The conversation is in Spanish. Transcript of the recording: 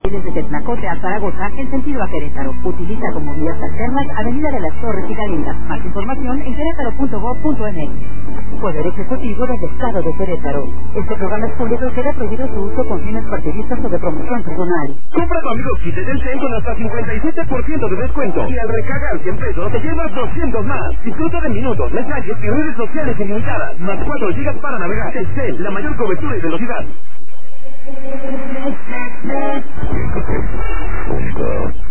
Desde Tetlacote a Zaragoza, en sentido a Querétaro. Utiliza como vías alternas Avenida de las Torres y Galindo. Más información en querétaro.gov.mx. Poder Ejecutivo del Estado de Querétaro. Este programa es público y queda prohibido su uso con fines partidistas o de promoción personal. Compra tu amigo kit del CEN con hasta 57% de descuento. Y al recargar 100 pesos te llevas 200 más. Disfruta de minutos, mensajes y redes sociales ilimitadas. Más 4 gigas para navegar. Telcel, la mayor cobertura y velocidad.